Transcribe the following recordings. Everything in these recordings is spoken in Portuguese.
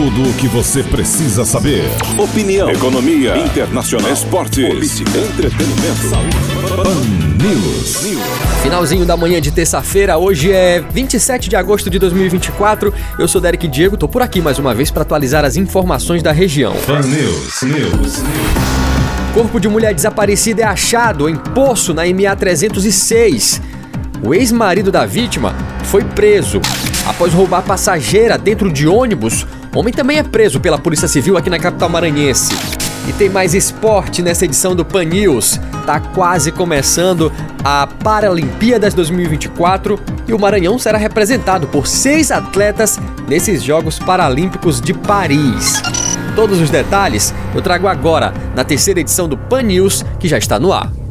Tudo o que você precisa saber. Opinião, economia, internacional, esportes, política, entretenimento. Pan News. Finalzinho da manhã de terça-feira, hoje é 27 de agosto de 2024. Eu sou Derek Diego, tô por aqui mais uma vez para atualizar as informações da região. Pan News. Corpo de mulher desaparecida é achado em poço na MA 306. O ex-marido da vítima foi preso. Após roubar passageira dentro de ônibus, homem também é preso pela Polícia Civil aqui na capital maranhense. E tem mais esporte nessa edição do Pan News. Tá quase começando a Paralimpíadas 2024 e o Maranhão será representado por 6 atletas nesses Jogos Paralímpicos de Paris. Todos os detalhes eu trago agora na terceira edição do Pan News, que já está no ar.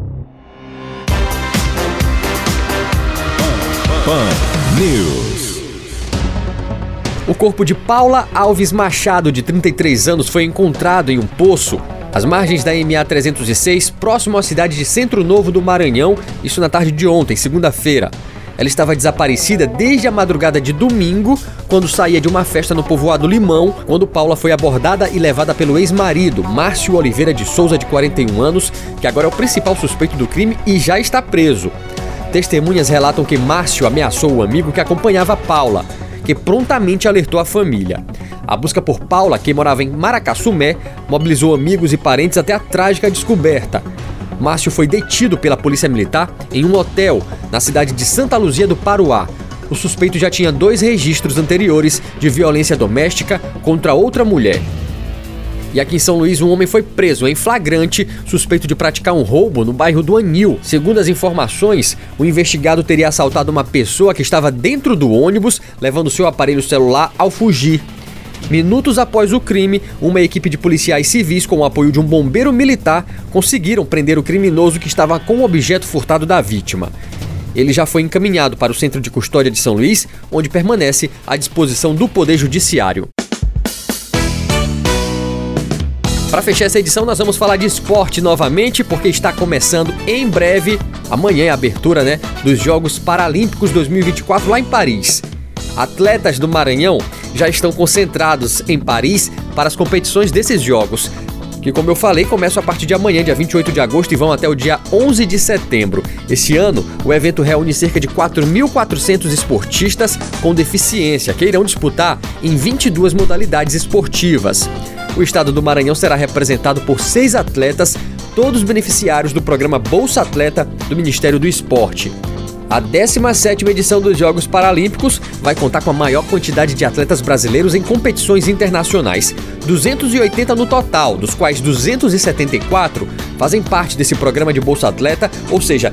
Pan News. O corpo de Paula Alves Machado, de 33 anos, foi encontrado em um poço às margens da MA 306, próximo à cidade de Centro Novo do Maranhão, isso na tarde de ontem, segunda-feira. Ela estava desaparecida desde a madrugada de domingo, quando saía de uma festa no povoado Limão, quando Paula foi abordada e levada pelo ex-marido, Márcio Oliveira de Souza, de 41 anos, que agora é o principal suspeito do crime e já está preso. Testemunhas relatam que Márcio ameaçou o amigo que acompanhava Paula, que prontamente alertou a família. A busca por Paula, que morava em Maracaçumé, mobilizou amigos e parentes até a trágica descoberta. Márcio foi detido pela Polícia Militar em um hotel na cidade de Santa Luzia do Paruá. O suspeito já tinha 2 registros anteriores de violência doméstica contra outra mulher. E aqui em São Luís, um homem foi preso em flagrante, suspeito de praticar um roubo no bairro do Anil. Segundo as informações, o investigado teria assaltado uma pessoa que estava dentro do ônibus, levando seu aparelho celular ao fugir. Minutos após o crime, uma equipe de policiais civis, com o apoio de um bombeiro militar, conseguiram prender o criminoso que estava com o objeto furtado da vítima. Ele já foi encaminhado para o Centro de Custódia de São Luís, onde permanece à disposição do Poder Judiciário. Para fechar essa edição, nós vamos falar de esporte novamente, porque está começando em breve, amanhã é a abertura, dos Jogos Paralímpicos 2024 lá em Paris. Atletas do Maranhão já estão concentrados em Paris para as competições desses jogos, que, como eu falei, começam a partir de amanhã, dia 28 de agosto, e vão até o dia 11 de setembro. Esse ano, o evento reúne cerca de 4.400 esportistas com deficiência, que irão disputar em 22 modalidades esportivas. O estado do Maranhão será representado por 6 atletas, todos beneficiários do programa Bolsa Atleta do Ministério do Esporte. A 17ª edição dos Jogos Paralímpicos vai contar com a maior quantidade de atletas brasileiros em competições internacionais, 280 no total, dos quais 274 fazem parte desse programa de Bolsa Atleta, ou seja,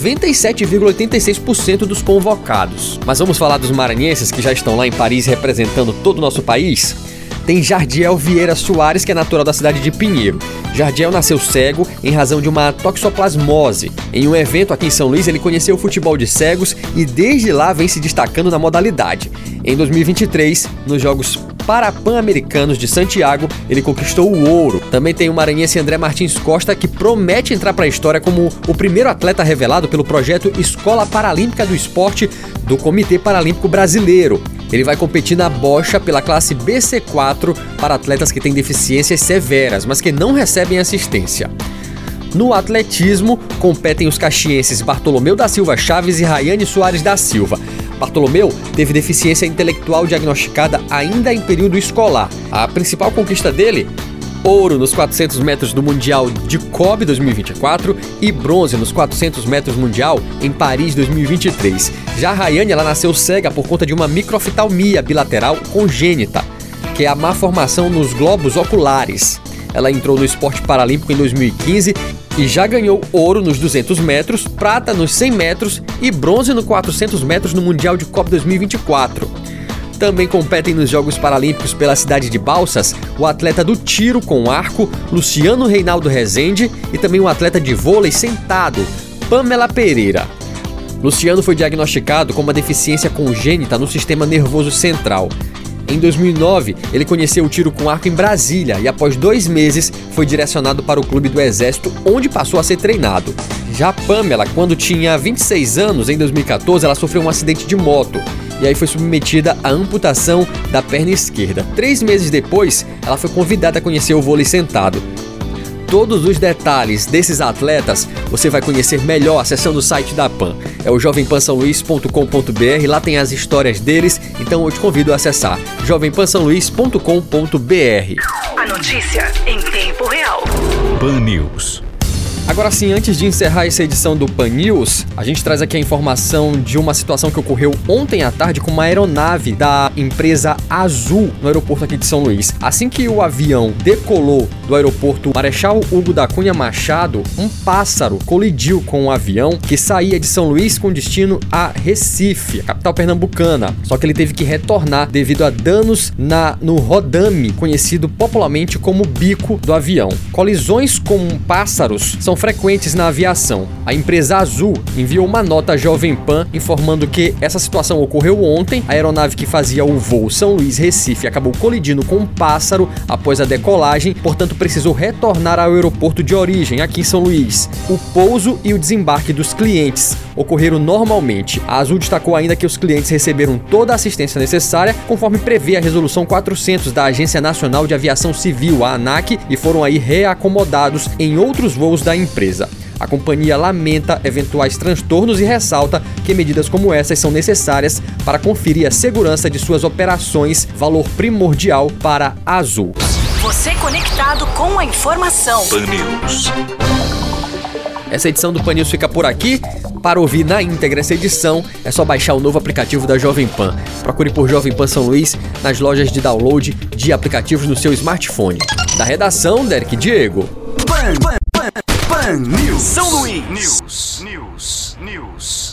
97,86% dos convocados. Mas vamos falar dos maranhenses que já estão lá em Paris representando todo o nosso país? Tem Jardiel Vieira Soares, que é natural da cidade de Pinheiro. Jardiel nasceu cego em razão de uma toxoplasmose. Em um evento aqui em São Luís, ele conheceu o futebol de cegos e desde lá vem se destacando na modalidade. Em 2023, nos Jogos Parapan-Americanos de Santiago, ele conquistou o ouro. Também tem o maranhense André Martins Costa, que promete entrar para a história como o primeiro atleta revelado pelo projeto Escola Paralímpica do Esporte do Comitê Paralímpico Brasileiro. Ele vai competir na bocha pela classe BC4 para atletas que têm deficiências severas, mas que não recebem assistência. No atletismo, competem os caxienses Bartolomeu da Silva Chaves e Rayane Soares da Silva. Bartolomeu teve deficiência intelectual diagnosticada ainda em período escolar. A principal conquista dele? Ouro nos 400 metros do Mundial de Kobe 2024 e bronze nos 400 metros Mundial em Paris 2023. Já a Rayane, ela nasceu cega por conta de uma microftalmia bilateral congênita, que é a má formação nos globos oculares. Ela entrou no esporte paralímpico em 2015 e já ganhou ouro nos 200 metros, prata nos 100 metros e bronze nos 400 metros no Mundial de Kobe 2024. Também competem nos Jogos Paralímpicos pela cidade de Balsas o atleta do tiro com arco, Luciano Reinaldo Rezende, e também o atleta de vôlei sentado, Pamela Pereira. Luciano foi diagnosticado com uma deficiência congênita no sistema nervoso central. Em 2009, ele conheceu o tiro com arco em Brasília e após 2 meses foi direcionado para o Clube do Exército, onde passou a ser treinado. Já Pamela, quando tinha 26 anos, em 2014, ela sofreu um acidente de moto e aí foi submetida à amputação da perna esquerda. 3 meses depois, ela foi convidada a conhecer o vôlei sentado. Todos os detalhes desses atletas você vai conhecer melhor acessando o site da PAN. É o jovempansaoluís.com.br, lá tem as histórias deles, então eu te convido a acessar jovempansaoluís.com.br. A notícia em tempo real. PAN News. Agora sim, antes de encerrar essa edição do PAN News, a gente traz aqui a informação de uma situação que ocorreu ontem à tarde com uma aeronave da empresa Azul no aeroporto aqui de São Luís. Assim que o avião decolou do aeroporto Marechal Hugo da Cunha Machado, um pássaro colidiu com o avião que saía de São Luís com destino a Recife, a capital pernambucana. Só que ele teve que retornar devido a danos no rodame, conhecido popularmente como bico do avião. Colisões com pássaros são frequentes na aviação. A empresa Azul enviou uma nota à Jovem Pan informando que essa situação ocorreu ontem. A aeronave que fazia o voo São Luís-Recife acabou colidindo com um pássaro após a decolagem, portanto precisou retornar ao aeroporto de origem, aqui em São Luís. O pouso e o desembarque dos clientes ocorreram normalmente. A Azul destacou ainda que os clientes receberam toda a assistência necessária, conforme prevê a Resolução 400 da Agência Nacional de Aviação Civil, a ANAC, e foram aí reacomodados em outros voos da empresa. A companhia lamenta eventuais transtornos e ressalta que medidas como essas são necessárias para conferir a segurança de suas operações, valor primordial para a Azul. Você conectado com a informação. PAN News. Essa edição do PAN News fica por aqui. Para ouvir na íntegra essa edição, é só baixar o novo aplicativo da Jovem Pan. Procure por Jovem Pan São Luís nas lojas de download de aplicativos no seu smartphone. Da redação, Derek Diego. PAN News. São Luís. News.